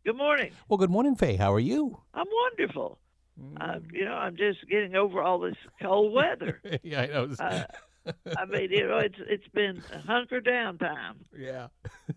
Good morning. Well, good morning, Faye. How are you? I'm wonderful. I'm just getting over all this cold weather. Yeah, I know. Uh, it's been hunker down time. Yeah.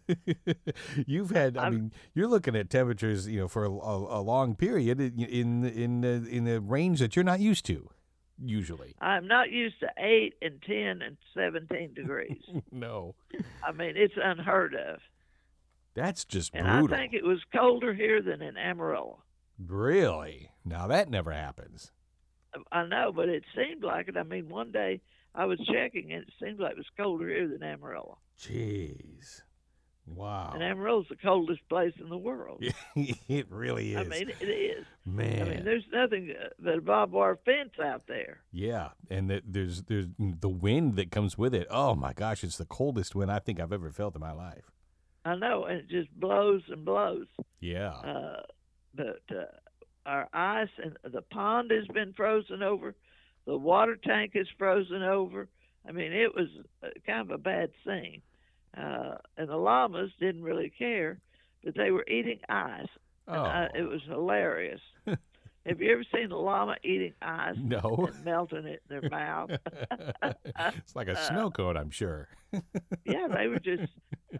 You've had, I I'm mean, you're looking at temperatures, for a long period in the range that you're not used to, usually. I'm not used to 8 and 10 and 17 degrees. No. I mean, it's unheard of. That's just And I brutal. think it was colder here than in Amarillo. Really? Now that never happens. I know, but it seemed like it. I mean, one day I was checking and it seemed like it was colder here than Amarillo. Jeez. Wow. And Amarillo's the coldest place in the world. It really is. I mean, it is. Man. I mean, there's nothing but a barbed wire fence out there. Yeah, and there's the wind that comes with it. Oh my gosh, it's the coldest wind I think I've ever felt in my life. I know, and it just blows and blows. Yeah. But our ice and the pond has been frozen over. The water tank is frozen over. I mean, it was kind of a bad scene. And the llamas didn't really care, but they were eating ice. Oh. And, it was hilarious. Have you ever seen a llama eating ice No. and melting it in their mouth? It's like a snow cone, I'm sure. Yeah, they were just.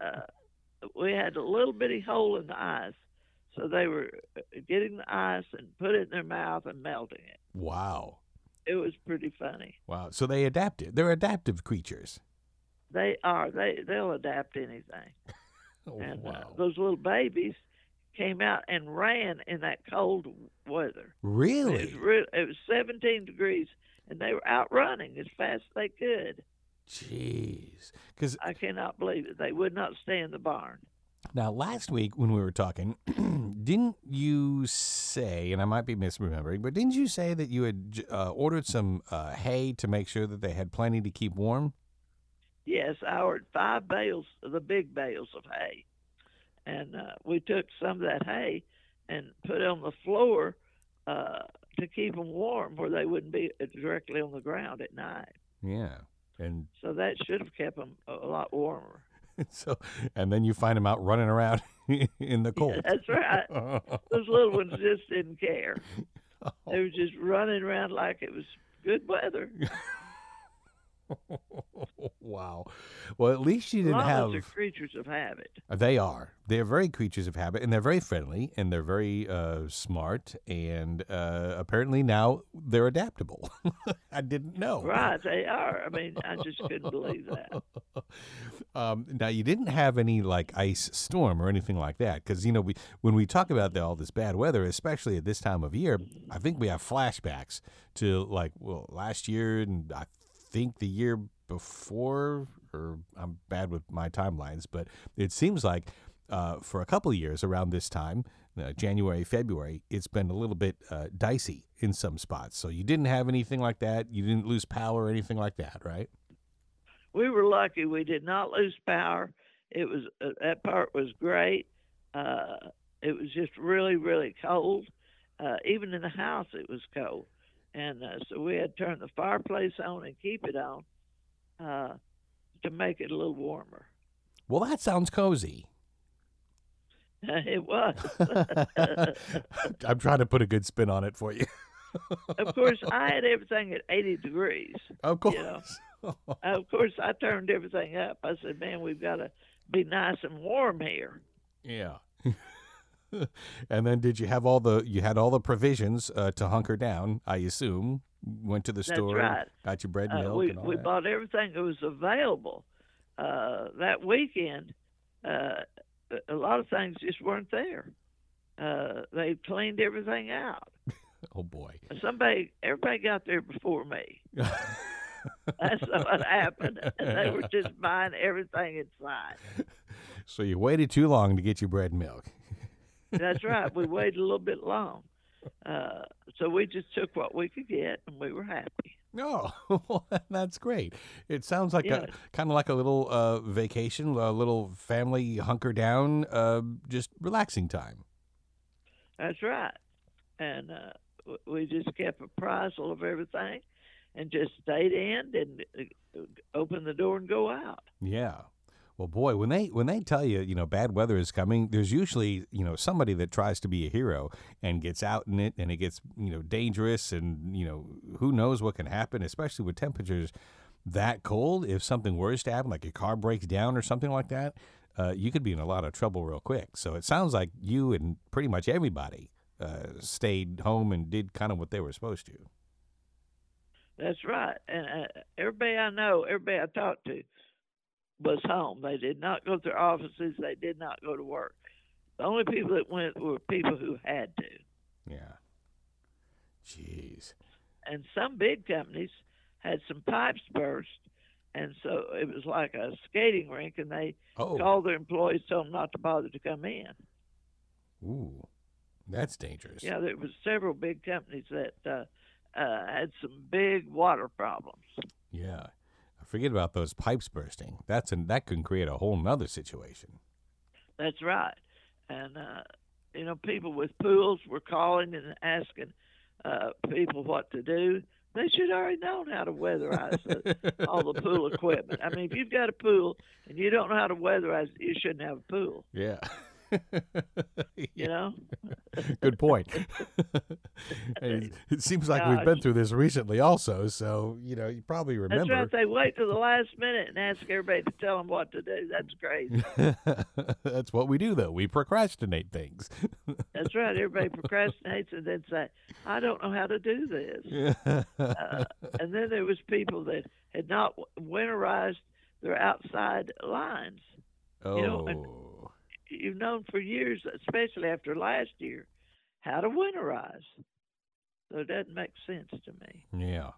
We had a little bitty hole in the ice, so they were getting the ice and put it in their mouth and melting it. Wow. It was pretty funny. Wow. So they adapted. They're adaptive creatures. They are. They'll adapt anything. Oh, And wow. those little babies came out and ran in that cold weather. Really? It was 17 degrees, and they were out running as fast as they could. Jeez. Because I cannot believe it. They would not stay in the barn. now last week when we were talking, didn't you say, and I might be misremembering, but didn't you say that you had ordered some hay to make sure that they had plenty to keep warm? Yes, I ordered 5 bales, the big bales of hay. And we took some of that hay and put it on the floor to keep them warm where they wouldn't be directly on the ground at night. Yeah. And So that should have kept them a lot warmer. and then you find them out running around in the cold. That's right. Those little ones just didn't care. They were just running around like it was good weather. Wow. Well, at least you didn't Llamas have. are creatures of habit. They are. They're very creatures of habit, and they're very friendly, and they're very smart, and apparently now they're adaptable. I didn't know. Right, they are. I mean, I just couldn't believe that. Now you didn't have any like ice storm or anything like that, because when we talk about all this bad weather, especially at this time of year, I think we have flashbacks to last year and I think the year before, or I'm bad with my timelines, but it seems like for a couple of years around this time, January, February, it's been a little bit dicey in some spots. So you didn't have anything like that. You didn't lose power or anything like that, right? We were lucky. We did not lose power. It was that part was great. It was just really, really cold. Even in the house, it was cold. And so we had to turn the fireplace on and keep it on to make it a little warmer. Well, that sounds cozy. It was. I'm trying to put a good spin on it for you. Of course, I had everything at 80 degrees. Of course. You know. Of course, I turned everything up. I said, man, we've got to be nice and warm here. Yeah. And then did you have all the provisions to hunker down, I assume? Went to the store, right. Got your bread and milk and all we that? bought everything that was available. That weekend, a lot of things just weren't there. They cleaned everything out. Oh, boy. Everybody got there before me. That's what happened. And they were just buying everything inside. So you waited too long to get your bread and milk. That's right. We waited a little bit long. So we just took what we could get, and we were happy. Oh, well, that's great. It sounds like Yeah. kind of like a little vacation, a little family hunker down, just relaxing time. That's right. And we just kept apprisal of everything and just stayed in and open the door and go out. Yeah. Well, boy, when they tell you, bad weather is coming, there's usually, somebody that tries to be a hero and gets out in it, and it gets, dangerous, and who knows what can happen, especially with temperatures that cold. If something worse to happen, like your car breaks down or something like that, you could be in a lot of trouble real quick. So it sounds like you and pretty much everybody stayed home and did kind of what they were supposed to. That's right. And everybody I know, everybody I talked to was home. They did not go to their offices. They did not go to work. The only people that went were people who had to. Yeah. Jeez. And some big companies had some pipes burst, and so it was like a skating rink, and they called their employees, told them not to bother to come in. Ooh, that's dangerous. Yeah, there was several big companies that had some big water problems. Yeah. Forget about those pipes bursting. That can create a whole nother situation. That's right. And, people with pools were calling and asking people what to do. They should already known how to weatherize all the pool equipment. I mean, if you've got a pool and you don't know how to weatherize it, you shouldn't have a pool. Yeah. You know? Good point. It seems like we've been through this recently also, so, you probably remember. That's right. They wait till the last minute and ask everybody to tell them what to do. That's crazy. That's what we do, though. We procrastinate things. That's right. Everybody procrastinates and then say, I don't know how to do this. And then there was people that had not winterized their outside lines. Oh. You've known for years, especially after last year, how to winterize. So it doesn't make sense to me. Yeah.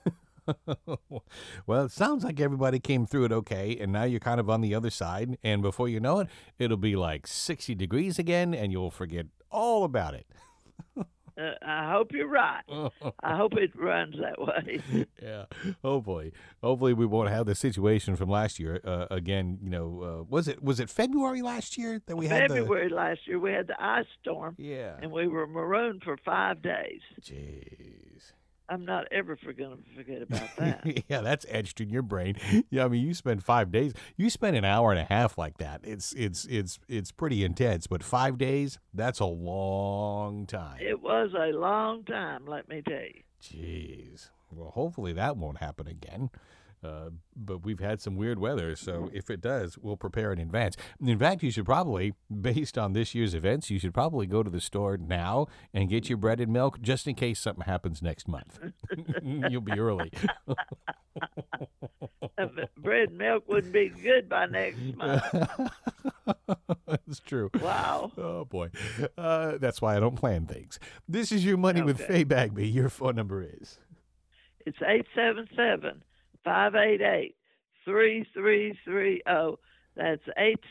Well, it sounds like everybody came through it okay, and now you're kind of on the other side, and before you know it, it'll be like 60 degrees again, and you'll forget all about it. I hope you're right. I hope it runs that way. Yeah. Oh boy. Hopefully we won't have the situation from last year again. Was it February last year that we had February last year we had the ice storm. Yeah. And we were marooned for 5 days. Jeez. I'm not ever going to forget about that. Yeah, that's etched in your brain. Yeah, I mean, you spend 5 days. You spend an hour and a half like that. It's pretty intense. But 5 days, that's a long time. It was a long time, let me tell you. Jeez. Well, hopefully that won't happen again. But we've had some weird weather, so if it does, we'll prepare in advance. In fact, you should probably, based on this year's events, you should probably go to the store now and get your bread and milk just in case something happens next month. You'll be early. Bread and milk wouldn't be good by next month. That's true. Wow. Oh, boy. That's why I don't plan things. This is Your Money with Faye Bagby. Your phone number is? It's 877-588-3330. That's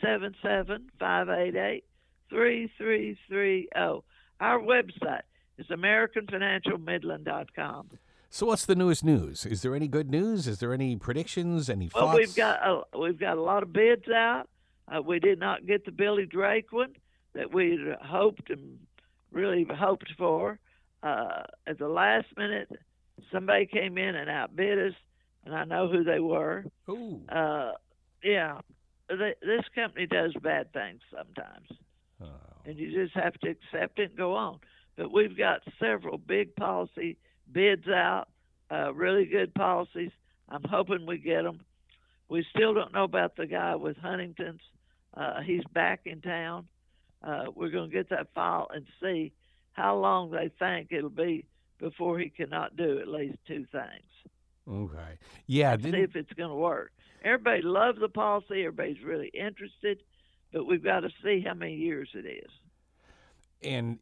877-588-3330. Our website is AmericanFinancialMidland.com. So what's the newest news? Is there any good news? Is there any predictions? Any thoughts? Well, we've got a lot of bids out. We did not get the Billy Drake one that we'd hoped and really hoped for. At the last minute, somebody came in and outbid us, and I know who they were. Ooh. Yeah, this company does bad things sometimes, and you just have to accept it and go on. But we've got several big policy bids out, really good policies. I'm hoping we get them. We still don't know about the guy with Huntington's. He's back in town. We're going to get that file and see how long they think it'll be before he cannot do at least 2 things. Okay. Yeah. See if it's going to work. Everybody loves the policy. Everybody's really interested, but we've got to see how many years it is. And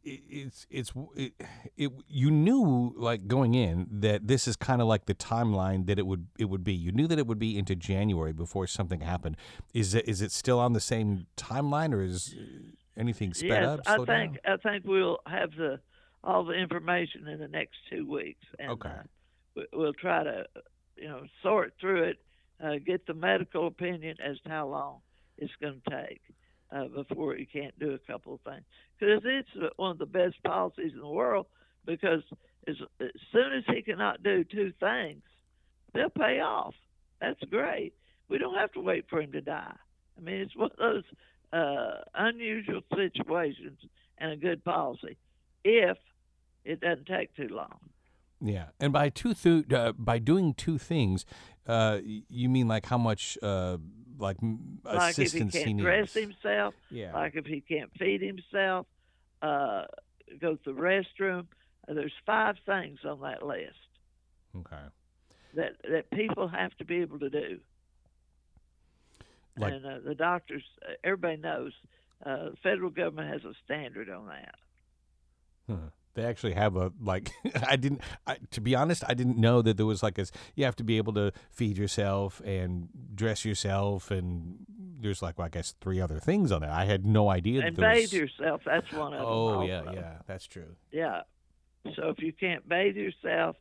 you knew, like, going in that this is kind of like the timeline that it would be. You knew that it would be into January before something happened. Is it still on the same timeline, or is anything sped up? I think we'll have all the information in the next 2 weeks. And, okay. We'll try to sort through it, get the medical opinion as to how long it's going to take before you can't do a couple of things. Because it's one of the best policies in the world, because as soon as he cannot do 2 things, they'll pay off. That's great. We don't have to wait for him to die. I mean, it's one of those unusual situations and a good policy if it doesn't take too long. Yeah, and by doing two things, you mean like how much Like if he assistance he can't needs? dress himself, Yeah. like if he can't feed himself, uh, go to the restroom. There's 5 things on that list Okay. that people have to be able to do. Like, And the doctors, everybody knows, the federal government has a standard on that. huh. They actually have a like. To be honest, I didn't know that there was like a. You have to be able to feed yourself and dress yourself, and there's like, well, I guess 3 other things on there. I had no idea that And there bathe was. yourself, that's one of them. Oh also. yeah, that's true. Yeah. So if you can't bathe yourself,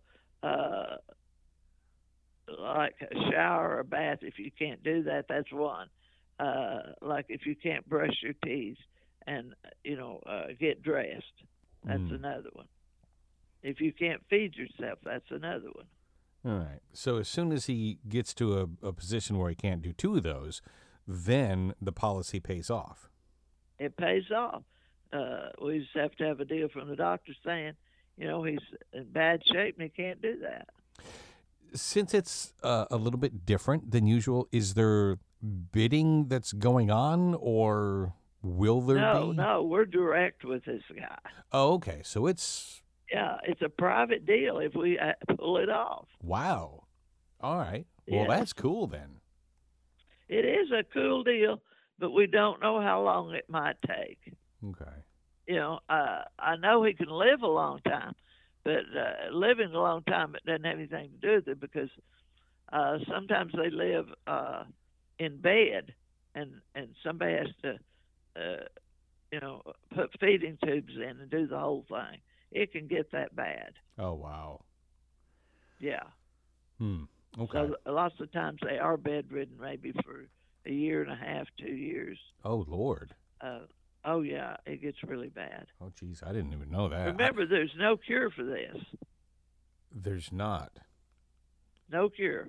like a shower or a bath, if you can't do that, that's one. Like if you can't brush your teeth and get dressed, that's another one. If you can't feed yourself, that's another one. All right. So as soon as he gets to a position where he can't do 2 of those, then the policy pays off. It pays off. We just have to have a deal from the doctor saying, he's in bad shape and he can't do that. Since it's a little bit different than usual, is there bidding that's going on, or will there be? No, we're direct with this guy. Oh, okay. So it's a private deal if we pull it off. wow. All right. Well, Yeah. that's cool then. It is a cool deal, but we don't know how long it might take. Okay. I know he can live a long time, but living a long time, it doesn't have anything to do with it because sometimes they live in bed, and somebody has to, put feeding tubes in and do the whole thing. It can get that bad. Oh, wow. Yeah. Okay. So lots of times they are bedridden, maybe for a year and a half, 2 years. Oh, Lord. Oh yeah, it gets really bad. Oh, geez, I didn't even know that. Remember, there's no cure for this. There's not. No cure.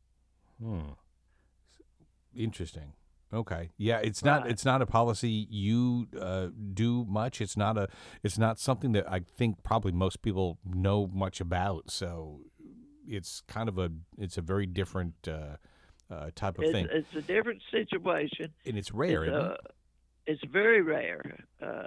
Interesting. Okay. Yeah, it's Right. not. It's not a policy you do much. It's not something that I think probably most people know much about. So it's kind of it's a very different type of thing, It's a different situation. and it's rare. It's, isn't it? it's very rare.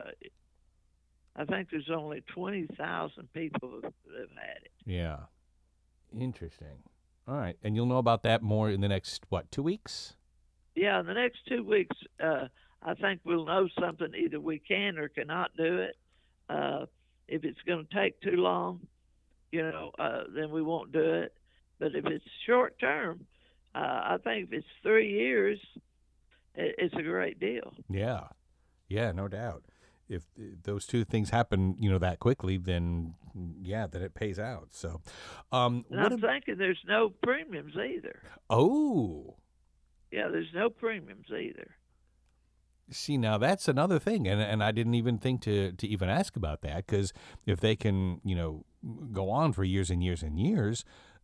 I think there's only 20,000 people that have had it. Yeah. Interesting. All right, and you'll know about that more in the next 2 weeks? Yeah, in the next 2 weeks, I think we'll know something. Either we can or cannot do it. If it's going to take too long, then we won't do it. But if it's short term, I think if it's 3 years, it's a great deal. Yeah. Yeah, no doubt. If those 2 things happen, that quickly, then then it pays out. So, And I'm thinking there's no premiums either. Oh. Yeah, there's no premiums either. See, now that's another thing, and I didn't even think to even ask about that, because if they can, go on for years and years and years,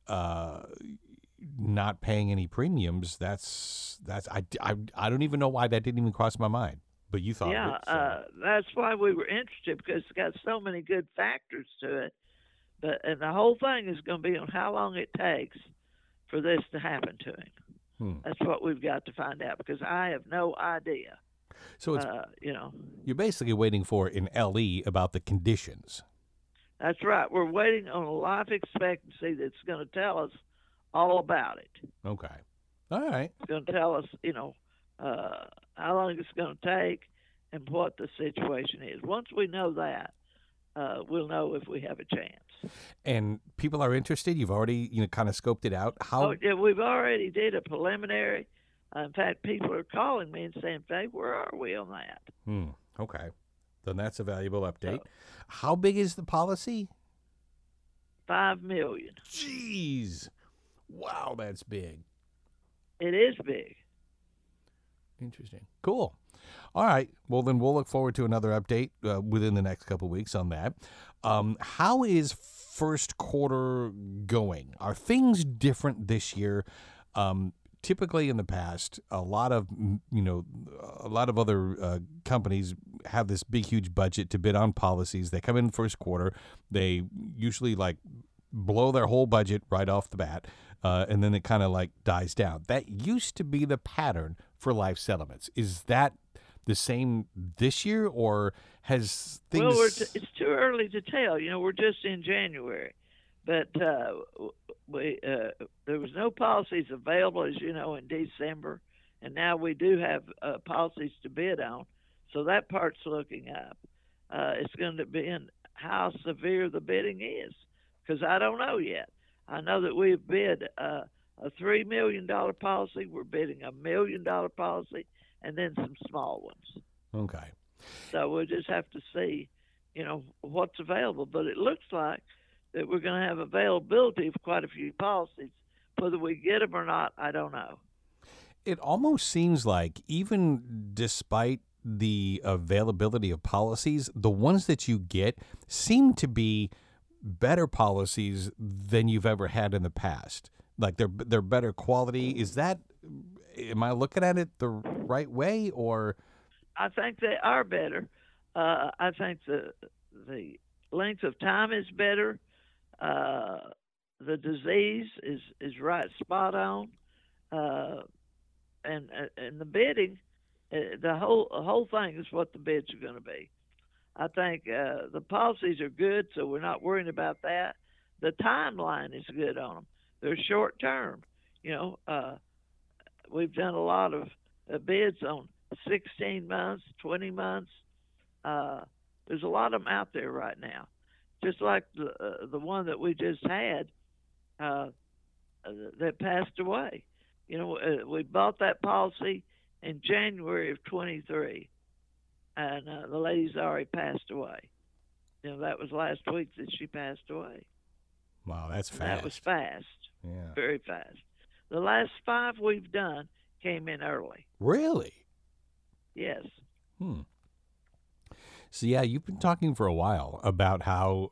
not paying any premiums, that's I don't even know why that didn't even cross my mind. But you thought Yeah, of it. So. that's why we were interested because it's got so many good factors to it. And the whole thing is going to be on how long it takes for this to happen to him. That's what we've got to find out because I have no idea. So it's you're basically waiting for an LE about the conditions. That's right. We're waiting on a life expectancy that's going to tell us all about it. Okay. All right. It's going to tell us, how long it's going to take and what the situation is. Once we know that, we'll know if we have a chance. And people are interested. You've already, kind of scoped it out. How? Oh, yeah, we've already did a preliminary. In fact, people are calling me and saying, "Hey, where are we on that?" Okay. Then that's a valuable update. How big is the policy? $5 million. Jeez. Wow, that's big. It is big. Interesting. Cool. All right. Well, then we'll look forward to another update within the next couple of weeks on that. How is first quarter going? Are things different this year? typically in the past, a lot of other companies have this big, huge budget to bid on policies. They come in first quarter. They usually like blow their whole budget right off the bat, and then it kind of like dies down. That used to be the pattern for life settlements. Is that the same this year, or has things? Well, it's too early to tell. We're just in January, but there was no policies available, as you know, in December, and now we do have policies to bid on. So that part's looking up. It's going to be in how severe the bidding is, because I don't know yet. I know that we've bid a $3 million policy. We're bidding a $1 million policy, and then some small ones. Okay. So we'll just have to see, what's available. But it looks like that we're going to have availability of quite a few policies. Whether we get them or not, I don't know. It almost seems like even despite the availability of policies, the ones that you get seem to be better policies than you've ever had in the past. Like they're better quality. Am I looking at it the right way, or? I think they are better. I think the length of time is better. The disease is right spot on, and the bidding, the whole thing is what the bids are going to be. I think the policies are good, so we're not worrying about that. The timeline is good on them. They're short term. We've done a lot of bids on 16 months, 20 months. There's a lot of them out there right now. Just like the one that we just had that passed away. We bought that policy in January of 23, and the lady's already passed away. That was last week that she passed away. Wow, that's fast. That was fast. Yeah. Very fast. The last 5 we've done came in early. Really? Yes. So yeah, you've been talking for a while about how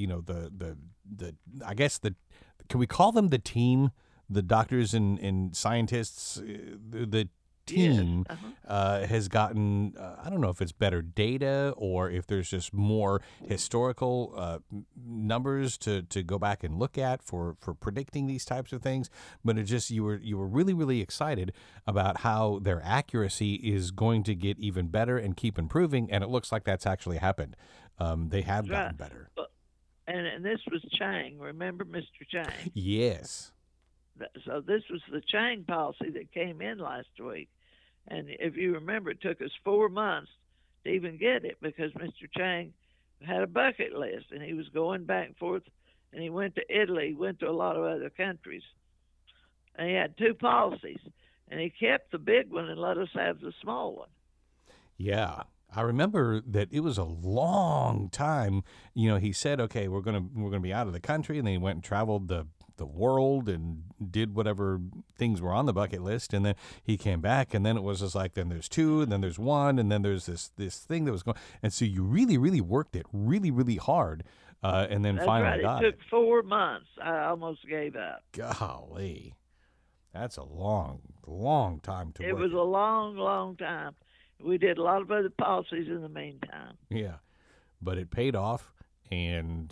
the I guess can we call them the team, the doctors and scientists, the team Yes. Uh-huh. has gotten I don't know if it's better data or if there's just more historical numbers to go back and look at for predicting these types of things, but it just you were really, really excited about how their accuracy is going to get even better and keep improving, and it looks like that's actually happened. They have gotten better. And this was Chang. Remember Mr. Chang? Yes. So this was the Chang policy that came in last week. And if you remember, it took us 4 months to even get it because Mr. Chang had a bucket list, and he was going back and forth, and he went to Italy, went to a lot of other countries. And he had 2 policies, and he kept the big one and let us have the small one. Yeah. I remember that it was a long time. He said, "Okay, we're gonna be out of the country," and then he went and traveled the world and did whatever things were on the bucket list, and then he came back, and then it was just like, then there's 2, and then there's 1, and then there's this thing that was going, and so you really, really worked it really, really hard, and then That's finally right. got it. Took 4 months. I almost gave up. Golly, that's a long time to work. It was a long, long time. We did a lot of other policies in the meantime. Yeah, but it paid off, and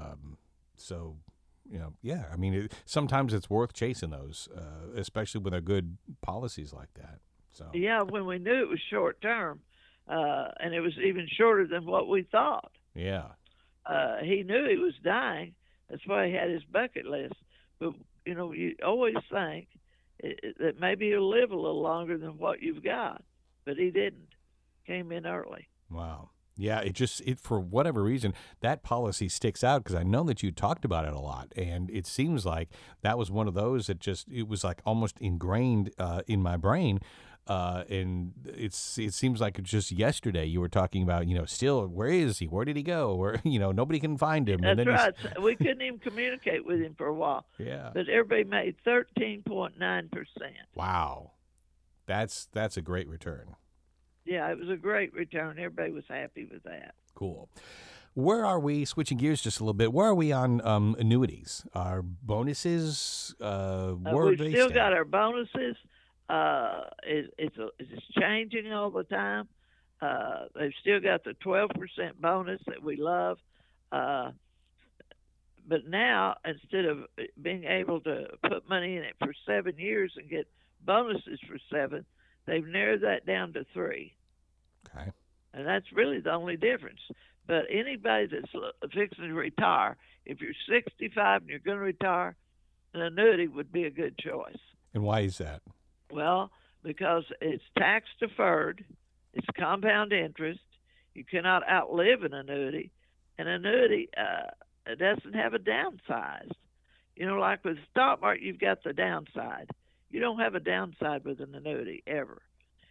so. Yeah. I mean, sometimes it's worth chasing those, especially when they're good policies like that. So yeah, when we knew it was short term, and it was even shorter than what we thought. Yeah. He knew he was dying. That's why he had his bucket list. But you always think that maybe he'll live a little longer than what you've got, but he didn't. Came in early. Wow. Yeah, it for whatever reason, that policy sticks out because I know that you talked about it a lot, and it seems like that was one of those that it was like almost ingrained in my brain, and it seems like just yesterday you were talking about, still, where is he? Where did he go? Where, nobody can find him. That's and then right. We couldn't even communicate with him for a while. Yeah. But everybody made 13.9%. Wow. That's a great return. Yeah, it was a great return. Everybody was happy with that. Cool. Where are we, switching gears just a little bit, where are we on annuities? Our bonuses, where do We've they still stand? got our bonuses. It's changing all the time. They've still got the 12% bonus that we love. Uh, but now, instead of being able to put money in it for 7 years and get bonuses for 7, they've narrowed that down to 3. Okay. And that's really the only difference. But anybody that's fixing to retire, if you're 65 and you're going to retire, an annuity would be a good choice. And why is that? Well, because it's tax deferred, it's compound interest. You cannot outlive an annuity. An annuity doesn't have a downside. You know, like with the stock market, you've got the downside. You don't have a downside with an annuity ever.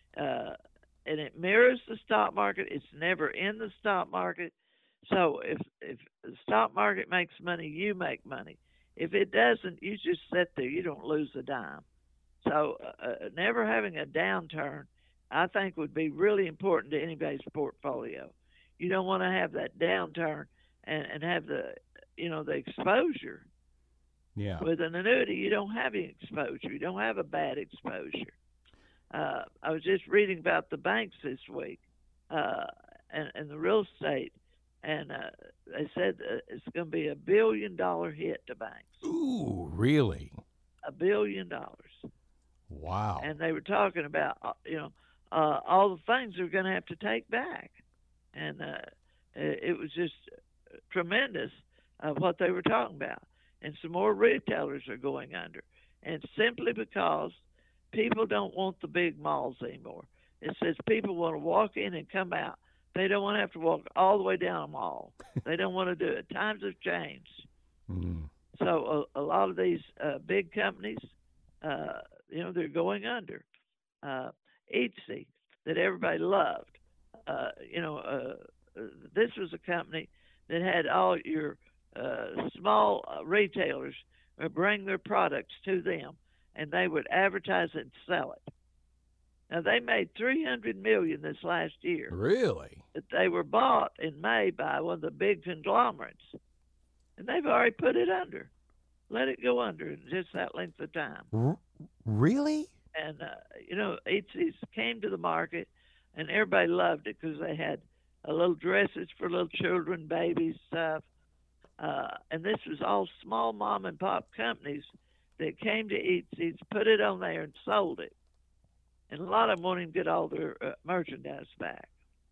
And it mirrors the stock market. It's never in the stock market. So if the stock market makes money, you make money. If it doesn't, you just sit there. You don't lose a dime. So never having a downturn, I think, would be really important to anybody's portfolio. You don't want to have that downturn and have the exposure. Yeah. With an annuity, you don't have any exposure. You don't have a bad exposure. I was just reading about the banks this week and the real estate, and they said it's going to be $1 billion hit to banks. Ooh, really? $1 billion. Wow. And they were talking about all the things they're going to have to take back, and it was just tremendous what they were talking about. And some more retailers are going under, and simply because people don't want the big malls anymore. It says people want to walk in and come out. They don't want to have to walk all the way down a mall. They don't want to do it. Times have changed. Mm. So a lot of these big companies, they're going under. Etsy, that everybody loved. This was a company that had all your small retailers bring their products to them, and they would advertise and sell it. Now they made $300 million this last year. Really? But they were bought in May by one of the big conglomerates, and they've already put it under, let it go under in just that length of time. Really? And Etsy's came to the market, and everybody loved it because they had little dresses for little children, babies, stuff. And this was all small mom and pop companies that came to Etsy's, put it on there, and sold it. And a lot of them won't even get all their merchandise back.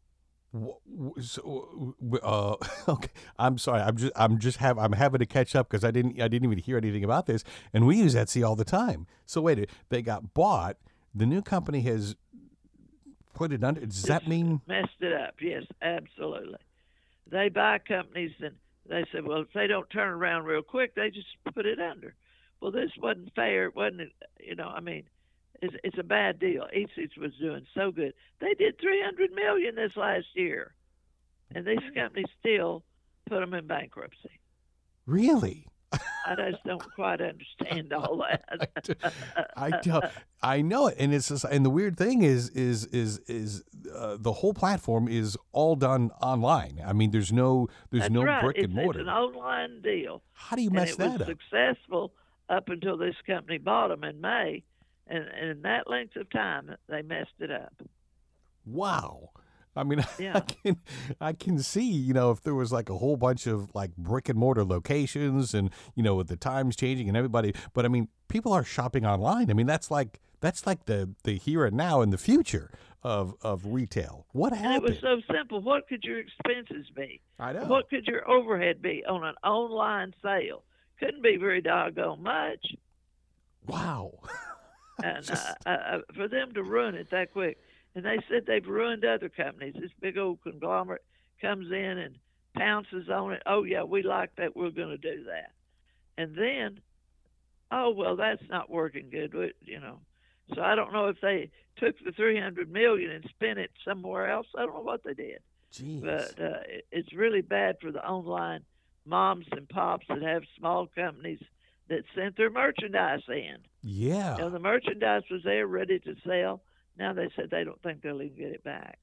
Okay. I'm sorry. I'm having to catch up because I didn't even hear anything about this. And we use Etsy all the time. So wait, they got bought. The new company has put it under. Does that mean messed it up? Yes, absolutely. They buy companies and they said, well, if they don't turn around real quick, they just put it under. Well, this wasn't fair. It wasn't, it's a bad deal. Etsy's was doing so good. They did $300 million this last year, and these companies still put them in bankruptcy. Really? I just don't quite understand all that. I know it, and it's just, and the weird thing is the whole platform is all done online. I mean, there's no right. brick and mortar. It's an online deal. How do you mess that up? It was successful up until this company bought them in May. And in that length of time, they messed it up. Wow. I mean, yeah. I can see, if there was like a whole bunch of like brick and mortar locations and, with the times changing and everybody, but I mean, people are shopping online. I mean, that's like the here and now and the future of retail. What happened? And it was so simple. What could your expenses be? I know. What could your overhead be on an online sale? Couldn't be very doggone much. Wow. And for them to ruin it that quick. And they said they've ruined other companies. This big old conglomerate comes in and pounces on it. Oh, yeah, we like that. We're going to do that. And then, oh, well, that's not working good, So I don't know if they took the $300 million and spent it somewhere else. I don't know what they did. Jeez. But it's really bad for the online moms and pops that have small companies that sent their merchandise in. Yeah. The merchandise was there ready to sell. Now they said they don't think they'll even get it back.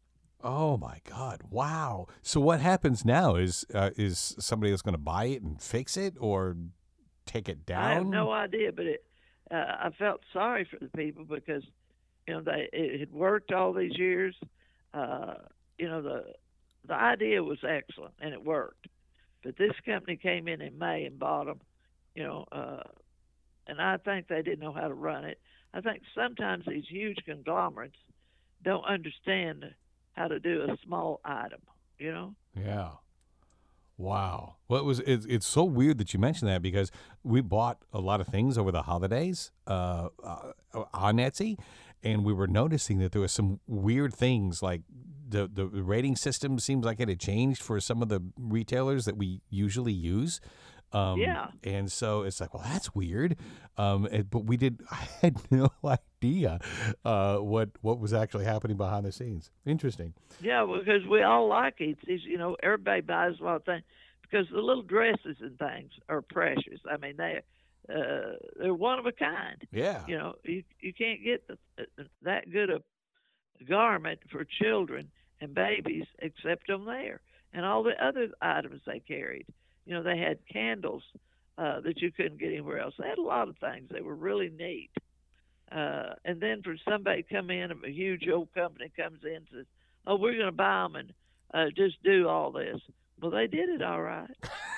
Oh my God! Wow. So what happens now is somebody that's going to buy it and fix it or take it I have down? no idea, but I felt sorry for the people because it had worked all these years. Uh, the idea was excellent and it worked, but this company came in May and bought them. You know, and I think they didn't know how to run it. I think sometimes these huge conglomerates don't understand how to do a small item. You know. Yeah. Wow. Well, it's so weird that you mentioned that because we bought a lot of things over the holidays on Etsy, and we were noticing that there were some weird things like the rating system seems like it had changed for some of the retailers that we usually use. Yeah. And so it's like, well, that's weird. But I had no idea what was actually happening behind the scenes. Interesting. Yeah, because we all like it. Everybody buys a lot of things because the little dresses and things are precious. I mean, they're one of a kind. Yeah. You can't get that good a garment for children and babies except on there, and all the other items they carried. They had candles that you couldn't get anywhere else. They had a lot of things. They were really neat. And then for somebody to come in, a huge old company comes in and says, "Oh, we're going to buy them and just do all this." Well, they did it all right.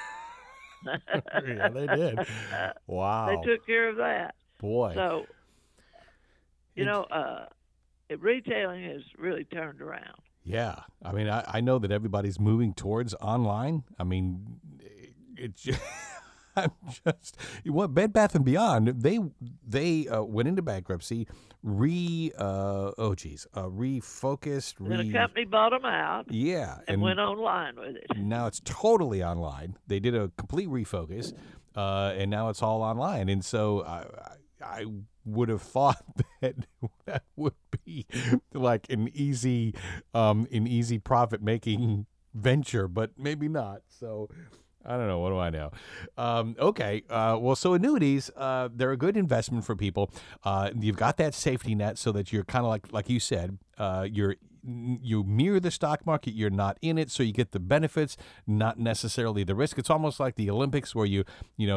Yeah, they did. Wow. They took care of that. Boy. So, retailing has really turned around. Yeah. I mean, I know that everybody's moving towards online. I mean, it's just, I'm just Bed Bath and Beyond. They went into bankruptcy, refocused. Then a company bought them out. Yeah, and went online with it. Now it's totally online. They did a complete refocus, and now it's all online. And so I would have thought that would be like an easy profit making venture, but maybe not. So I don't know. What do I know? Okay. Well, so annuities, they're a good investment for people. You've got that safety net so that you're kind of like you said, you mirror the stock market. You're not in it, so you get the benefits, not necessarily the risk. It's almost like the Olympics where you'll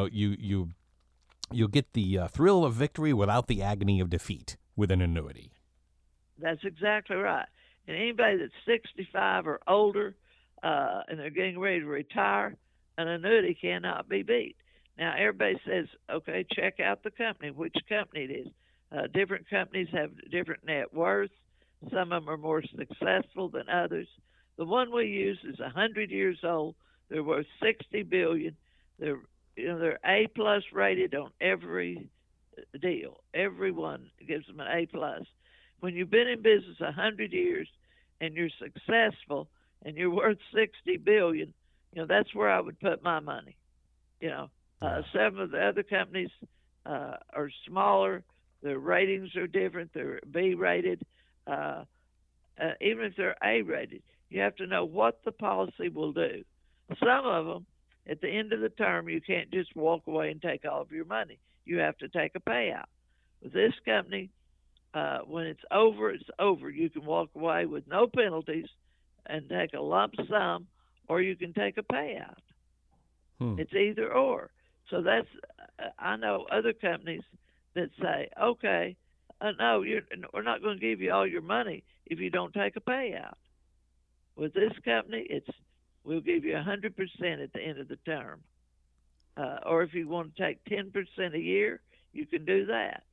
get the thrill of victory without the agony of defeat with an annuity. That's exactly right. And anybody that's 65 or older and they're getting ready to retire, an annuity cannot be beat. Now, everybody says, okay, check out the company, which company it is. Different companies have different net worth. Some of them are more successful than others. The one we use is 100 years old. They're worth $60 billion. They're A+ rated on every deal. Everyone gives them an A+. When you've been in business 100 years and you're successful and you're worth $60 billion, that's where I would put my money. Some of the other companies are smaller. Their ratings are different. They're B rated. Even if they're A rated, you have to know what the policy will do. Some of them, at the end of the term, you can't just walk away and take all of your money. You have to take a payout. With this company, when it's over, it's over. You can walk away with no penalties and take a lump sum, or you can take a payout. It's either or. So I know other companies that say, okay, no, we're not going to give you all your money if you don't take a payout. With this company, we'll give you 100% at the end of the term. Or if you want to take 10% a year, you can do that.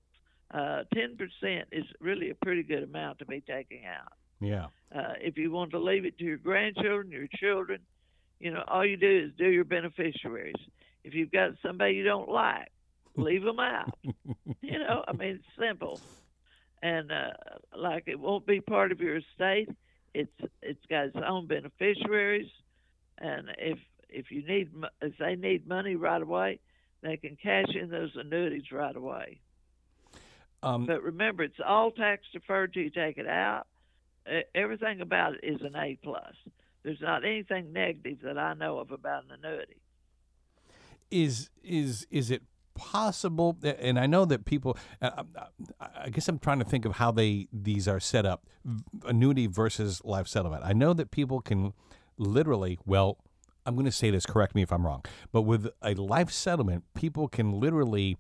10% is really a pretty good amount to be taking out. Yeah. If you want to leave it to your grandchildren, your children, all you do is do your beneficiaries. If you've got somebody you don't like, leave them out. It's simple. And like it won't be part of your estate. It's got its own beneficiaries, and if they need money right away, they can cash in those annuities right away. But remember, it's all tax deferred till you take it out. Everything about it is an A+. There's not anything negative that I know of about an annuity. Is it possible, and I know that people, I guess I'm trying to think of how these are set up, annuity versus life settlement. I know that people can literally, well, I'm going to say this, correct me if I'm wrong, but with a life settlement, people can literally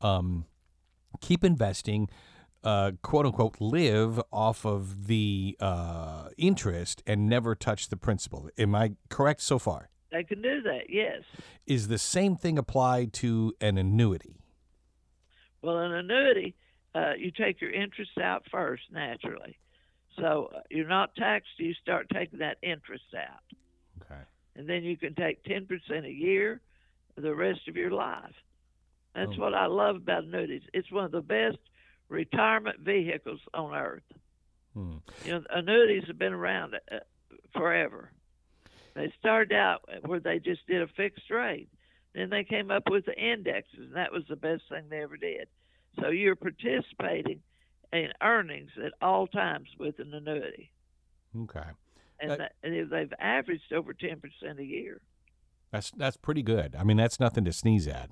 keep investing, quote unquote, live off of the interest and never touch the principal. Am I correct so far? They can do that, yes. Is the same thing applied to an annuity? Well, an annuity, you take your interest out first, naturally. So you're not taxed, you start taking that interest out. Okay. And then you can take 10% a year the rest of your life. That's what I love about annuities. It's one of the best retirement vehicles on earth. You know, annuities have been around forever. They started out where they just did a fixed rate. Then they came up with the indexes, and that was the best thing they ever did. So you're participating in earnings at all times with an annuity. Okay. And they've averaged over 10% a year. That's pretty good. I mean, that's nothing to sneeze at.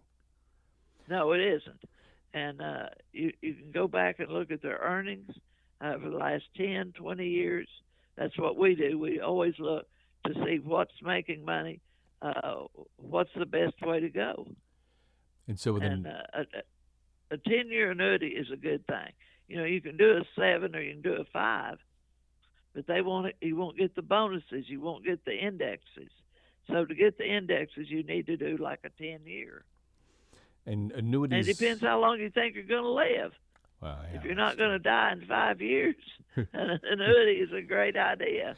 No, it isn't. And you can go back and look at their earnings for the last 10, 20 years. That's what we do. We always look to see what's making money, what's the best way to go. And so within a 10-year annuity is a good thing. You know, you can do a 7 or you can do a 5, but you won't get the bonuses. You won't get the indexes. So to get the indexes, you need to do like a 10-year. And annuities. And it depends how long you think you're going to live. Well, yeah, if you're not going to die in 5 years, an annuity is a great idea.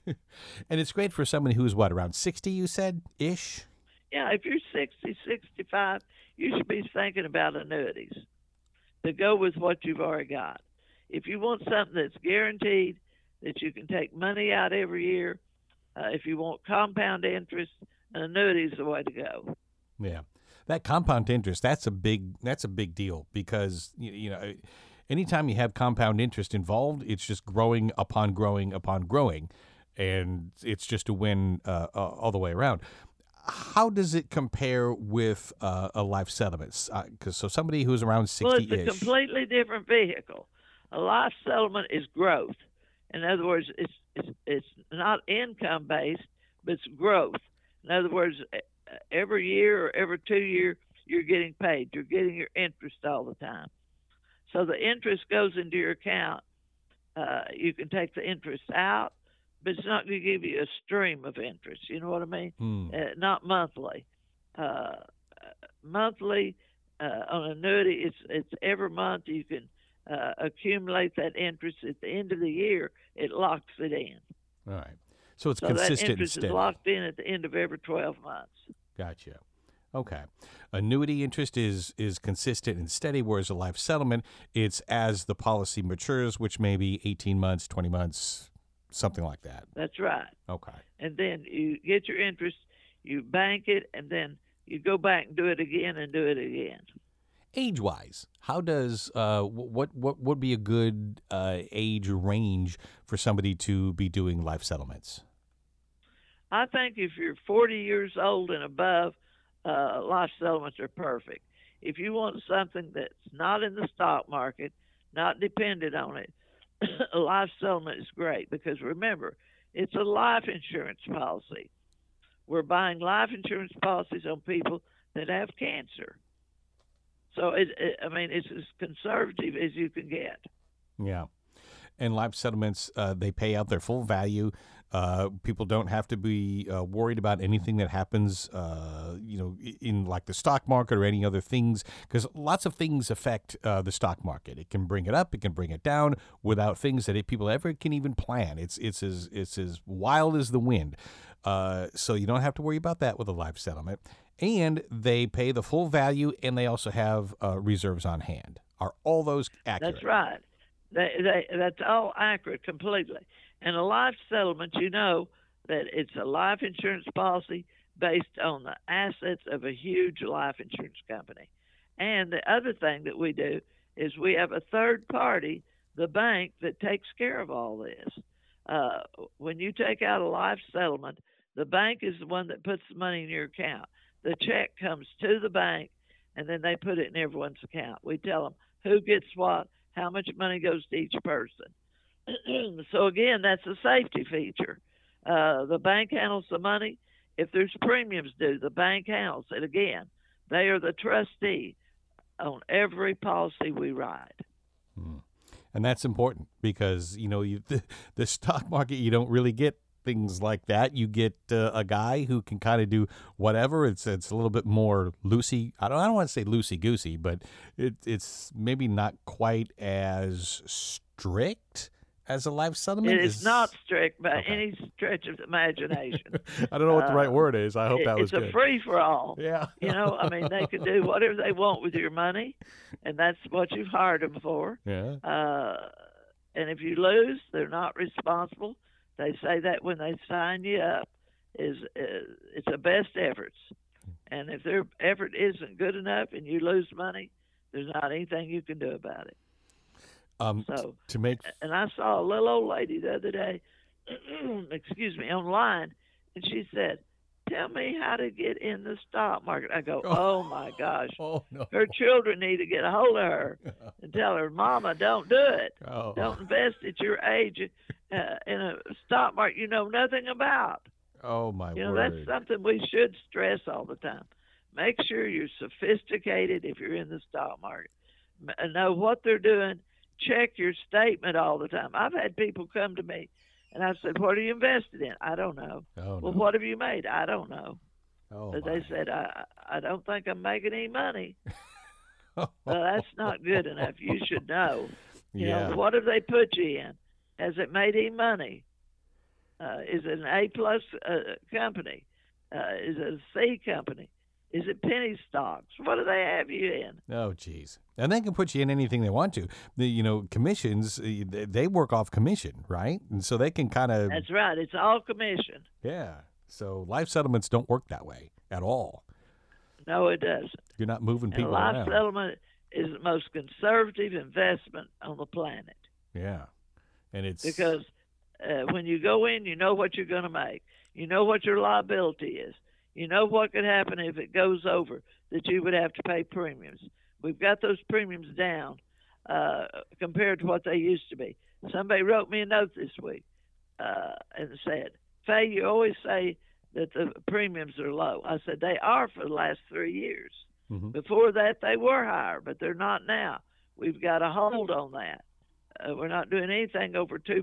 And it's great for somebody who's what, around 60, you said, ish? Yeah, if you're 60, 65, you should be thinking about annuities to go with what you've already got. If you want something that's guaranteed, that you can take money out every year, if you want compound interest, an annuity is the way to go. Yeah. That compound interest, that's a big deal because, you know, anytime you have compound interest involved, it's just growing upon growing upon growing, and it's just a win all the way around. How does it compare with a life settlement? So somebody who's around 60-ish. Well, it's a completely different vehicle. A life settlement is growth. In other words, it's not income based, but it's growth. In other words, every year or every 2 years, you're getting paid. You're getting your interest all the time. So the interest goes into your account. You can take the interest out, but it's not going to give you a stream of interest. You know what I mean? Not monthly. Monthly on annuity, it's every month you can accumulate that interest. At the end of the year, it locks it in. All right. So it's consistent that interest and steady. Is locked in at the end of every 12 months. Gotcha. Okay. Annuity interest is consistent and steady, whereas a life settlement, it's as the policy matures, which may be 18 months, 20 months, something like that. That's right. Okay. And then you get your interest, you bank it, and then you go back and do it again and do it again. Age-wise, how does what would be a good age range for somebody to be doing life settlements? I think if you're 40 years old and above, life settlements are perfect. If you want something that's not in the stock market, not dependent on it, a life settlement is great because remember, it's a life insurance policy. We're buying life insurance policies on people that have cancer. So, it's as conservative as you can get. Yeah. And life settlements, they pay out their full value. People don't have to be worried about anything that happens, in like the stock market or any other things, because lots of things affect the stock market. It can bring it up, it can bring it down without things that people ever can even plan. It's as wild as the wind. So you don't have to worry about that with a life settlement. And they pay the full value, and they also have reserves on hand. Are all those accurate? That's right. That's all accurate completely. And a life settlement, you know that it's a life insurance policy based on the assets of a huge life insurance company. And the other thing that we do is we have a third party, the bank, that takes care of all this. When you take out a life settlement, the bank is the one that puts the money in your account. The check comes to the bank, and then they put it in everyone's account. We tell them who gets what, how much money goes to each person. So again, that's a safety feature. The bank handles the money. If there's premiums due, the bank handles it. Again, they are the trustee on every policy we write. And that's important because, the stock market, you don't really get things like that. You get a guy who can kind of do whatever. It's a little bit more loosey. I don't want to say loosey goosey, but it's maybe not quite as strict as a life settlement. It is not strict by any stretch of the imagination. I don't know what the right word is. I hope that was good. It's a free for all. Yeah. They can do whatever they want with your money, and that's what you've hired them for. Yeah. And if you lose, they're not responsible. They say that when they sign you up, it's a best efforts. And if their effort isn't good enough and you lose money, there's not anything you can do about it. And I saw a little old lady the other day, online, and she said, "Tell me how to get in the stock market." I go, "Oh my gosh!" Oh, no. Her children need to get a hold of her and tell her, "Mama, don't do it. Don't invest at your age in a stock market you know nothing about." Oh my word! That's something we should stress all the time. Make sure you're sophisticated if you're in the stock market. Know what they're doing. Check your statement all the time. I've had people come to me, and I said, "What are you invested in?" "I don't know." Oh, "Well, no. what have you made?" "I don't know." But they said, I don't think I'm making any money." Well, that's not good enough. You should know. You know, what have they put you in? Has it made any money? Is it an A-plus company? Is it a C company? Is it penny stocks? What do they have you in? Oh, geez. And they can put you in anything they want to. Commissions, they work off commission, right? And so they can kind of... That's right. It's all commission. Yeah. So life settlements don't work that way at all. No, it doesn't. You're not moving people around. Life settlement is the most conservative investment on the planet. Yeah. And it's... Because when you go in, you know what you're going to make. You know what your liability is. You know what could happen if it goes over, that you would have to pay premiums. We've got those premiums down compared to what they used to be. Somebody wrote me a note this week and said, "Faye, you always say that the premiums are low." I said, "They are for the last 3 years. Mm-hmm. Before that, they were higher, but they're not now. We've got a hold on that. We're not doing anything over 2%.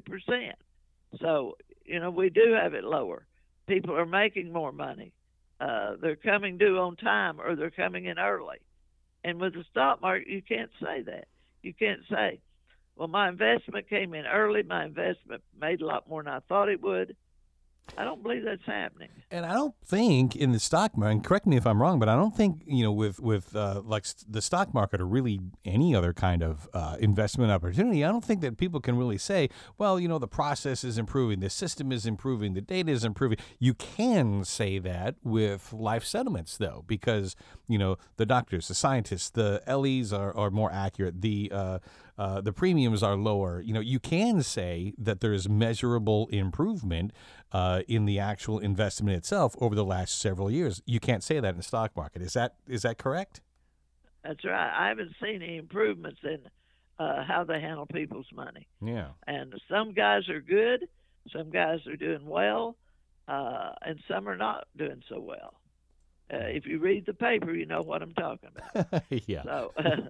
So, we do have it lower. People are making more money. They're coming due on time, or they're coming in early. And with the stock market, you can't say that. You can't say, "Well, my investment came in early. My investment made a lot more than I thought it would." I don't believe that's happening. And I don't think in the stock market, and correct me if I'm wrong, but I don't think, with like the stock market or really any other kind of investment opportunity, I don't think that people can really say, well, the process is improving, the system is improving, the data is improving. You can say that with life settlements, though, because, the doctors, the scientists, the LEs are more accurate. The premiums are lower. You can say that there's measurable improvement in the actual investment itself over the last several years. You can't say that in the stock market. Is that correct? That's right. I haven't seen any improvements in how they handle people's money. Yeah. And some guys are good, some guys are doing well, and some are not doing so well. If you read the paper, you know what I'm talking about. Yeah. So,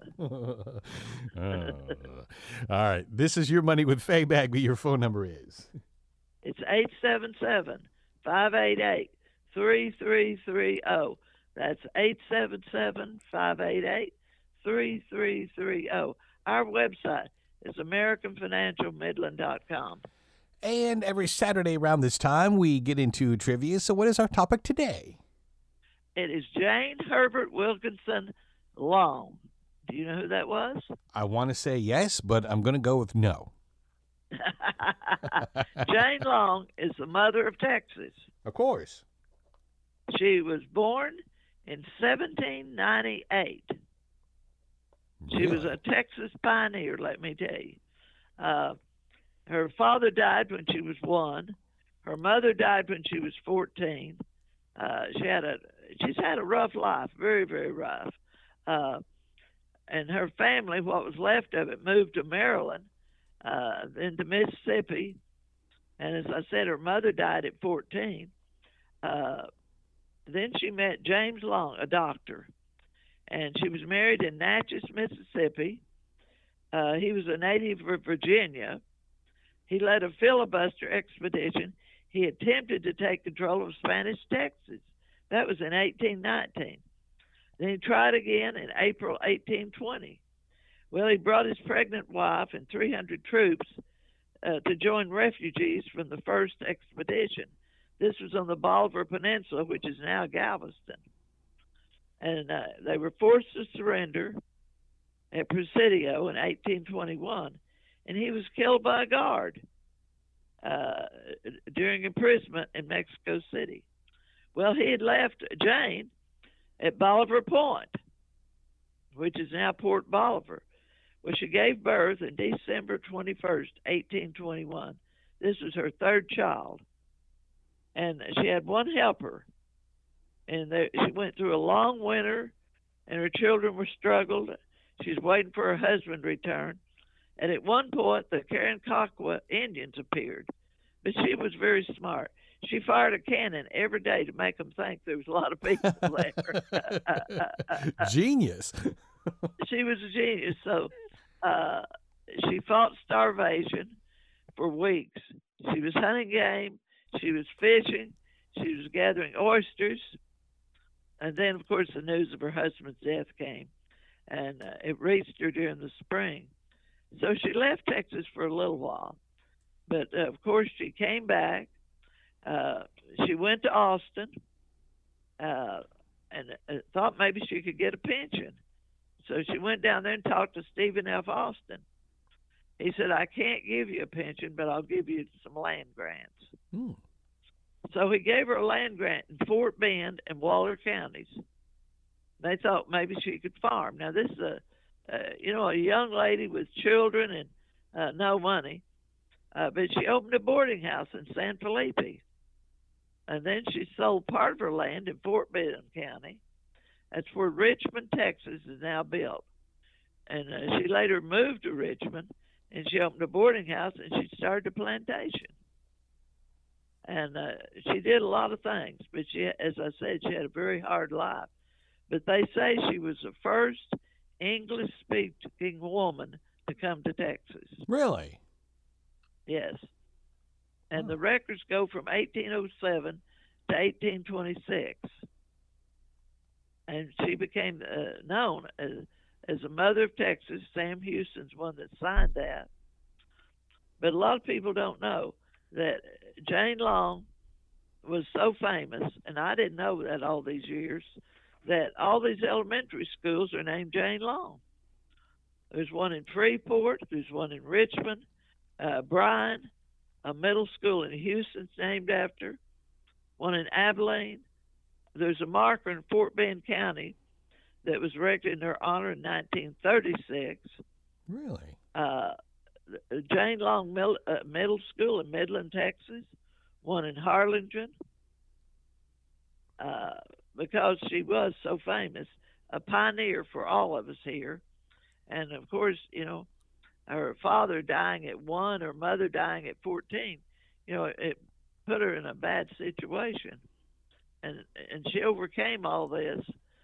all right. This is Your Money with Faye Bagby. Your phone number is? It's 877-588-3330. That's 877-588-3330. Our website is AmericanFinancialMidland.com. And every Saturday around this time, we get into trivia. So what is our topic today? It is Jane Herbert Wilkinson Long. Do you know who that was? I want to say yes, but I'm going to go with no. Jane Long is the mother of Texas. Of course. She was born in 1798. She was a Texas pioneer, let me tell you. Her father died when she was 1. Her mother died when she was 14. She's had a rough life, very, very rough. Uh, and her family, what was left of it, moved to Maryland, then to Mississippi. And as I said, her mother died at 14. Uh, then she met James Long, a doctor, and she was married in Natchez, Mississippi. He was a native of Virginia. He led a filibuster expedition. He attempted to take control of Spanish Texas. That was in 1819. Then he tried again in April 1820. Well, he brought his pregnant wife and 300 troops to join refugees from the first expedition. This was on the Bolivar Peninsula, which is now Galveston. And they were forced to surrender at Presidio in 1821, and he was killed by a guard during imprisonment in Mexico City. Well, he had left Jane at Bolivar Point, which is now Port Bolivar. Well, she gave birth on December 21st, 1821. This was her third child. And she had one helper. And she went through a long winter, and her children were struggled. She was waiting for her husband to return. And at one point, the Karankawa Indians appeared. But she was very smart. She fired a cannon every day to make them think there was a lot of people there. Genius. She was a genius. So she fought starvation for weeks. She was hunting game. She was fishing. She was gathering oysters. And then, of course, the news of her husband's death came. And it reached her during the spring. So she left Texas for a little while. But, of course, she came back. She went to Austin and thought maybe she could get a pension. So she went down there and talked to Stephen F. Austin. He said, I can't give you a pension, but I'll give you some land grants. So he gave her a land grant in Fort Bend and Waller counties. They thought maybe she could farm. Now, this is a young lady with children and no money. But she opened a boarding house in San Felipe. And then she sold part of her land in Fort Bend County. That's where Richmond, Texas is now built. And she later moved to Richmond, and she opened a boarding house, and she started a plantation. And she did a lot of things, but she, as I said, she had a very hard life. But they say she was the first English-speaking woman to come to Texas. Really? Yes. And the records go from 1807 to 1826. And she became known as the mother of Texas. Sam Houston's one that signed that. But a lot of people don't know that Jane Long was so famous, and I didn't know that all these years, that all these elementary schools are named Jane Long. There's one in Freeport. There's one in Richmond. Bryan, a middle school in Houston's named after, one in Abilene. There's a marker in Fort Bend County that was erected in her honor in 1936. Really? Jane Long Middle School in Midland, Texas, one in Harlingen, because she was so famous, a pioneer for all of us here. And, of course, her father dying at 1, her mother dying at 14, it put her in a bad situation. And she overcame all this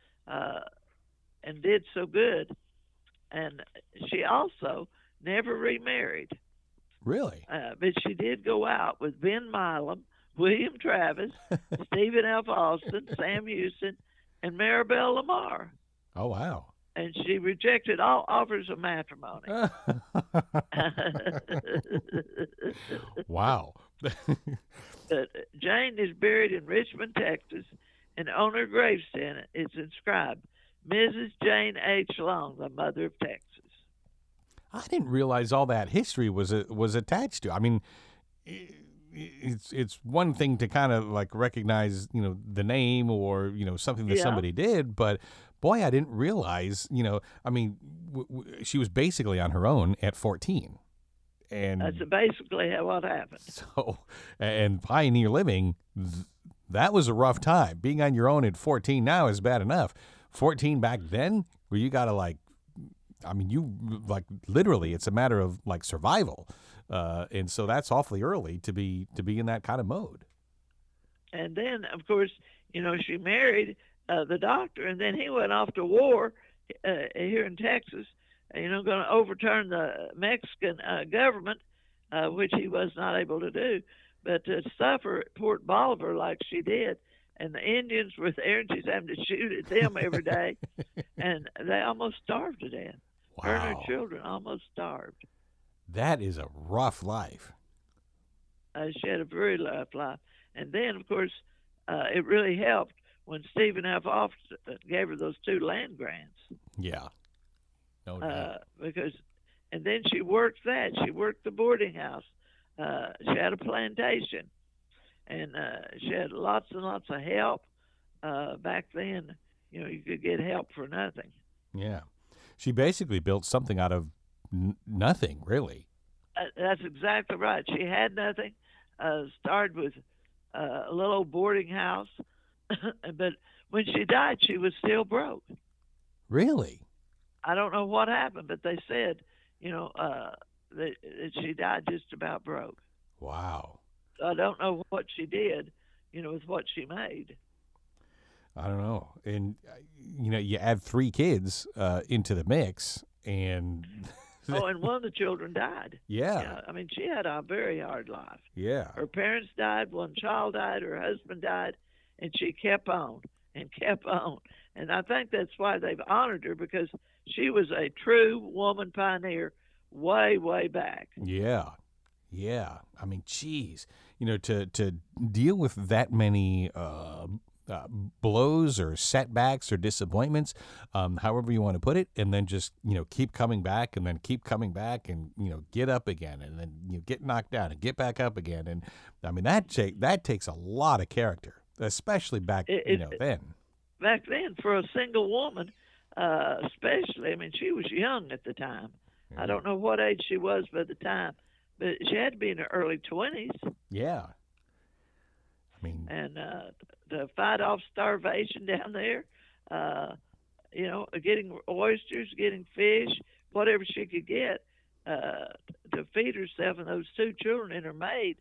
and did so good. And she also never remarried. Really? But she did go out with Ben Milam, William Travis, Stephen F. Austin, Sam Houston, and Maribel Lamar. Oh, wow. And she rejected all offers of matrimony. Wow. But Jane is buried in Richmond, Texas, and on her gravestone it's inscribed, Mrs. Jane H. Long, the mother of Texas. I didn't realize all that history was attached to. I mean, it's one thing to kind of like recognize, the name or, something that somebody did, but boy, I didn't realize, I mean, she was basically on her own at 14. And that's basically what happened. So, and pioneer living, that was a rough time. Being on your own at 14 now is bad enough. 14 back then, where you got to like, I mean, you like literally, it's a matter of like survival, and so that's awfully early to be in that kind of mode. And then, of course, she married the doctor, and then he went off to war here in Texas. Going to overturn the Mexican government, which he was not able to do, but to suffer at Port Bolivar like she did. And the Indians were there, and she's having to shoot at them every day, and they almost starved to death. Wow. Her and her children almost starved. That is a rough life. She had a very rough life. And then, of course, it really helped when Stephen F. Austin gave her those 2 land grants. Yeah. No doubt. And then she worked that. She worked the boarding house. She had a plantation. And she had lots and lots of help. Back then, you could get help for nothing. Yeah. She basically built something out of nothing, really. That's exactly right. She had nothing. Started with a little old boarding house. But when she died, she was still broke. Really? I don't know what happened, but they said, that she died just about broke. Wow. So I don't know what she did, with what she made. I don't know. And, you add 3 kids into the mix, and... and one of the children died. Yeah. I mean, she had a very hard life. Yeah. Her parents died, one child died, her husband died, and she kept on and kept on. And I think that's why they've honored her, because she was a true woman pioneer way, way back. Yeah. Yeah. I mean, geez. To deal with that many blows or setbacks or disappointments, however you want to put it, and then just, keep coming back and then keep coming back and, get up again and then get knocked down and get back up again. And I mean, that takes a lot of character, especially back, then. Back then, for a single woman, especially, I mean, she was young at the time. Yeah. I don't know what age she was by the time, but she had to be in her early 20s. Yeah. I mean, and to fight off starvation down there, getting oysters, getting fish, whatever she could get to feed herself and those 2 children and her maid,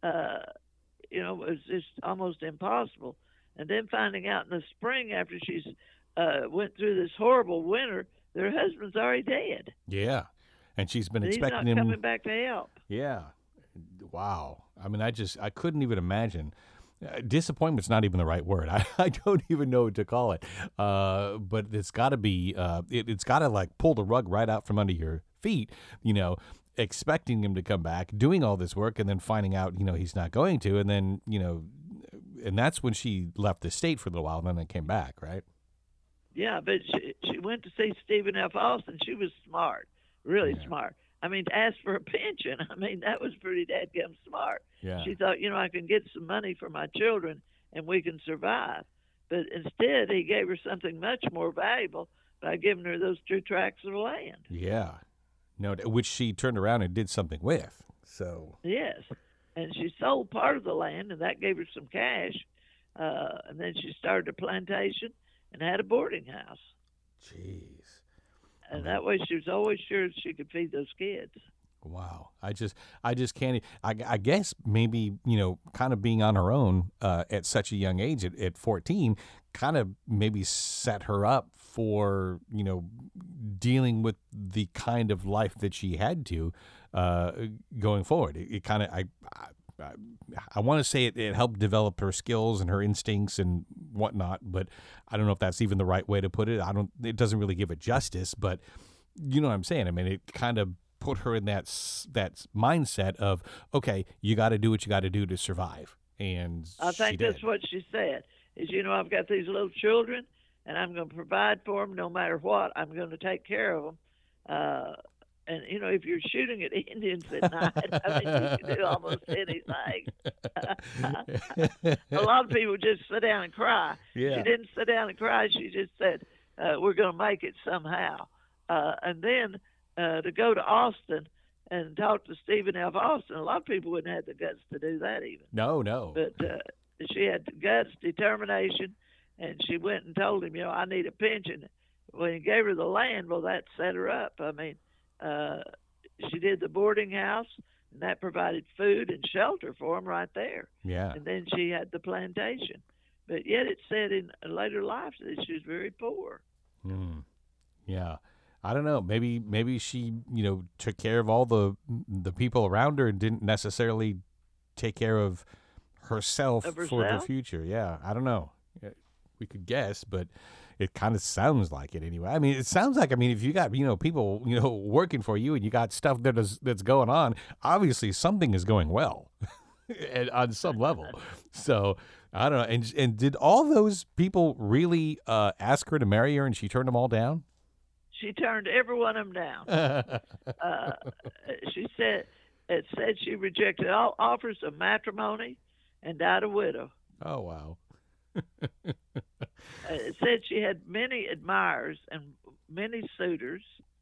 was just almost impossible. And then finding out in the spring, after she's went through this horrible winter, their husband's already dead. Yeah, and she's been expecting he's not him coming back to help. Yeah, wow. I mean, I couldn't even imagine. Disappointment's not even the right word. I don't even know what to call it. But it's got to be. It's got to like pull the rug right out from under your feet. Expecting him to come back, doing all this work, and then finding out he's not going to, and then and that's when she left the state for a little while, and then came back, right? Yeah, but she went to see Stephen F. Austin. She was smart, really smart. I mean, to ask for a pension, I mean, that was pretty dadgum smart. Yeah. She thought, I can get some money for my children and we can survive. But instead, he gave her something much more valuable by giving her those 2 tracts of land. Yeah. No, which she turned around and did something with. So. Yes. And she sold part of the land, and that gave her some cash. And then she started a plantation and had a boarding house. Jeez. And that way she was always sure she could feed those kids. Wow. I just can't. I guess maybe, kind of being on her own at such a young age at 14 kind of maybe set her up for, dealing with the kind of life that she had to going forward. It kind of, I want to say it helped develop her skills and her instincts and whatnot, but I don't know if that's even the right way to put it. It doesn't really give it justice, but you know what I'm saying? I mean, it kind of put her in that mindset of, okay, you got to do what you got to do to survive. And I think that's what she said is, I've got these little children and I'm going to provide for them no matter what. I'm going to take care of them. And, if you're shooting at Indians at night, I mean, you can do almost anything. A lot of people just sit down and cry. Yeah. She didn't sit down and cry. She just said, we're going to make it somehow. And then to go to Austin and talk to Stephen F. Austin, a lot of people wouldn't have the guts to do that even. No. But she had the guts, determination, and she went and told him, I need a pension. When he gave her the land, well, that set her up. I mean, uh, she did the boarding house, and that provided food and shelter for him right there. Yeah. And then she had the plantation. But yet it said in later life that she was very poor. Mm. Yeah. I don't know. Maybe she, took care of all the people around her and didn't necessarily take care of herself Of for the herself? future. Yeah. I don't know. We could guess, but it kind of sounds like it anyway. I mean, it sounds like, if you got, people, working for you and you got stuff that's going on, obviously something is going well and on some level. So I don't know. And did all those people really ask her to marry her and she turned them all down? She turned every one of them down. Uh, she said it said she rejected all offers of matrimony and died a widow. Oh, wow. It said she had many admirers and many suitors.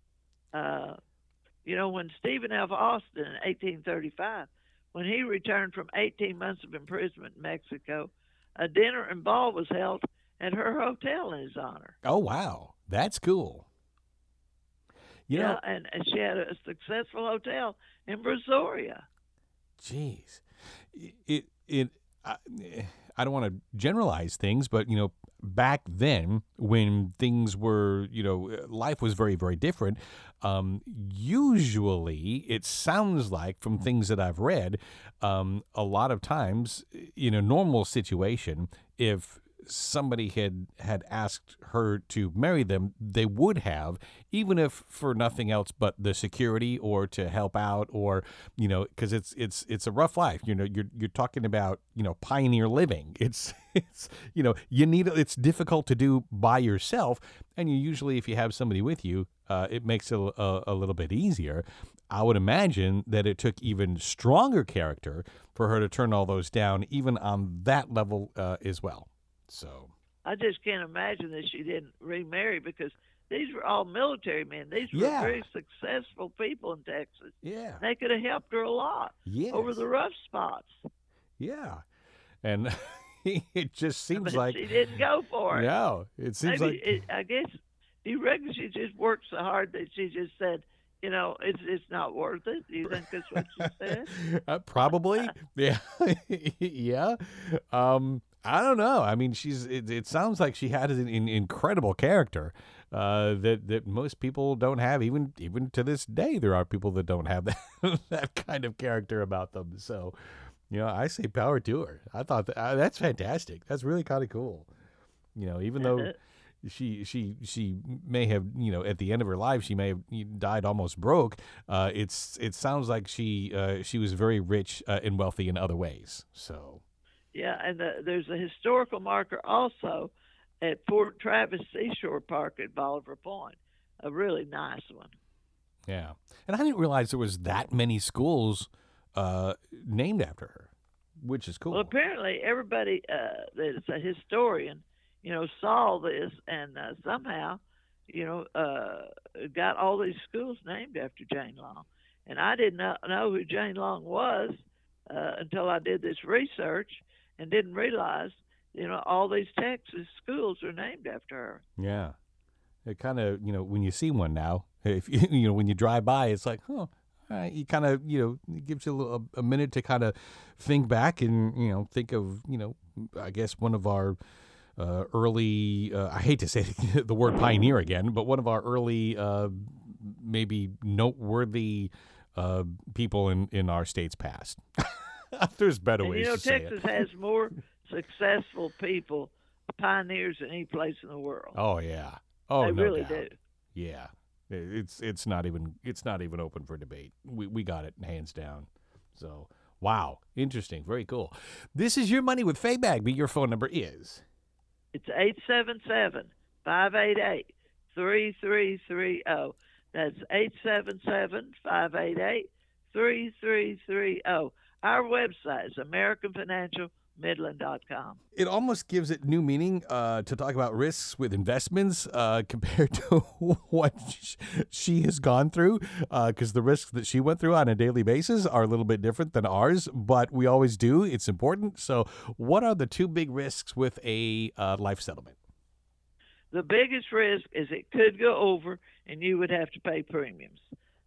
When Stephen F. Austin in 1835, when he returned from 18 months of imprisonment in Mexico, a dinner and ball was held at her hotel in his honor. Oh, wow. That's cool. And she had a successful hotel in Brazoria. Geez. I don't want to generalize things, but, back then when things were, life was very, very different. Usually it sounds like from things that I've read, a lot of times in a normal situation, if somebody had asked her to marry them, they would have, even if for nothing else but the security or to help out, or because it's a rough life. You're talking about pioneer living. It's it's difficult to do by yourself, and you usually, if you have somebody with you, it makes it a little bit easier. I would imagine that it took even stronger character for her to turn all those down, even on that level as well. So I just can't imagine that she didn't remarry, because these were all military men. These were Yeah. very successful people in Texas. yeah, They could have helped her a lot yes, over the rough spots. yeah, and it just seems But like she didn't go for it. no, it seems like I guess, do you reckon she just worked so hard that she just said, it's not worth it? Do you think that's what she said? probably, yeah, yeah. I don't know. I mean, it sounds like she had an incredible character that most people don't have. Even to this day, there are people that don't have that kind of character about them. So, I say power to her. I thought that's fantastic. That's really kind of cool. Even though she may have, at the end of her life, she may have died almost broke. It sounds like she was very rich and wealthy in other ways. So. Yeah, and there's a historical marker also at Fort Travis Seashore Park at Bolivar Point, a really nice one. Yeah, and I didn't realize there was that many schools named after her, which is cool. Well, apparently everybody that's a historian, saw this and somehow, got all these schools named after Jane Long. And I did not know who Jane Long was until I did this research, and didn't realize, all these Texas schools are named after her. Yeah. It kind of, when you see one now, if when you drive by, it's like, huh, all right, you kind of, it gives you a minute to kind of think back and, think of, I guess one of our early, I hate to say the word pioneer again, but one of our early, maybe noteworthy people in our state's past. There's better ways to say it. Texas has more successful people, pioneers, than any place in the world. Oh yeah. Oh, they no really doubt. do. Yeah, it's not even open for debate. We got it hands down. So wow, interesting, very cool. This is Your Money with Faye Bagby. Your phone number is. It's 877-588-3330. That's 877-588-3330. Our website is americanfinancialmidland.com. It almost gives it new meaning to talk about risks with investments compared to what she has gone through, because the risks that she went through on a daily basis are a little bit different than ours, but we always do. It's important. So what are the two big risks with a life settlement? The biggest risk is it could go over and you would have to pay premiums,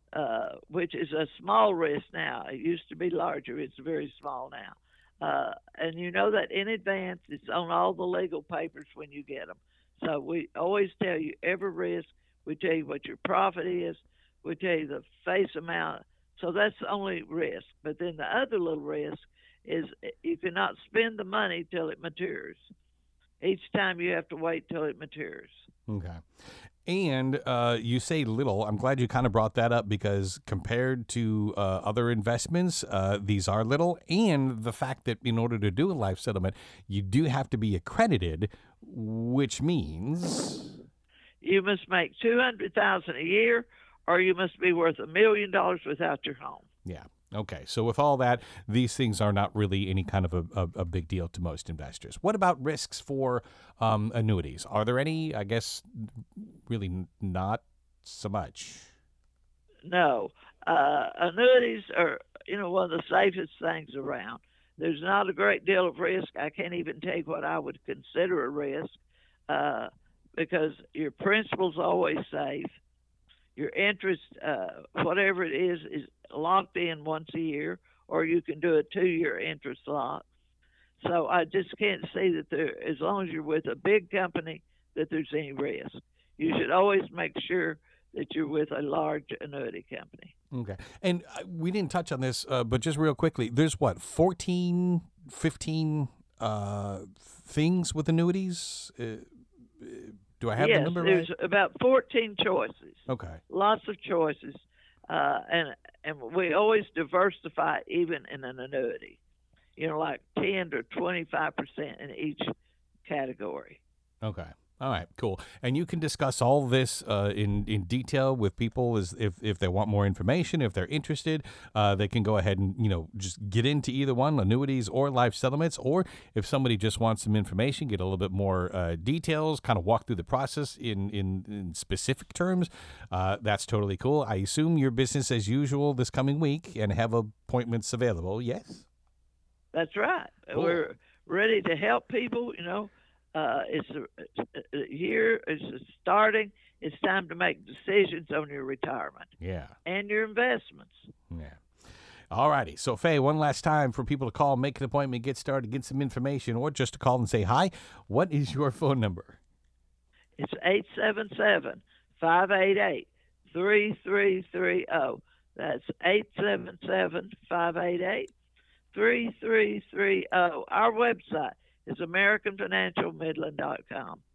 which is a small risk now. It used to be larger. It's very small now. And you know that in advance. It's on all the legal papers when you get them. So we always tell you every risk. We tell you what your profit is. We tell you the face amount. So that's the only risk. But then the other little risk is you cannot spend the money till it matures. Each time you have to wait till it matures. Okay. And you say little. I'm glad you kind of brought that up because compared to other investments, these are little. And the fact that in order to do a life settlement, you do have to be accredited, which means you must make $200,000 a year, or you must be worth $1 million without your home. Yeah. Okay. So with all that, these things are not really any kind of a big deal to most investors. What about risks for annuities? Are there any? I guess really not so much. No. Annuities are, one of the safest things around. There's not a great deal of risk. I can't even take what I would consider a risk because your principal's always safe. Your interest, whatever it is locked in once a year, or you can do a 2-year interest lock. So I just can't see that as long as you're with a big company, that there's any risk. You should always make sure that you're with a large annuity company. Okay. And we didn't touch on this, but just real quickly, there's 14, 15 things with annuities? Do I have the number right? Yes, there's about 14 choices. Okay. Lots of choices. And we always diversify even in an annuity, like 10 to 25% in each category. Okay. All right, cool. And you can discuss all this in detail with people if they want more information, if they're interested. They can go ahead and, just get into either one, annuities or life settlements. Or if somebody just wants some information, get a little bit more details, kind of walk through the process in specific terms, that's totally cool. I assume you're business as usual this coming week and have appointments available, yes? That's right. Cool. We're ready to help people, It's a year is starting. It's time to make decisions on your retirement. Yeah. And your investments. Yeah. All righty. So, Faye, one last time for people to call, make an appointment, get started, get some information, or just to call and say hi. What is your phone number? It's 877-588-3330. That's 877-588-3330. Our website is americanfinancialmidland.com.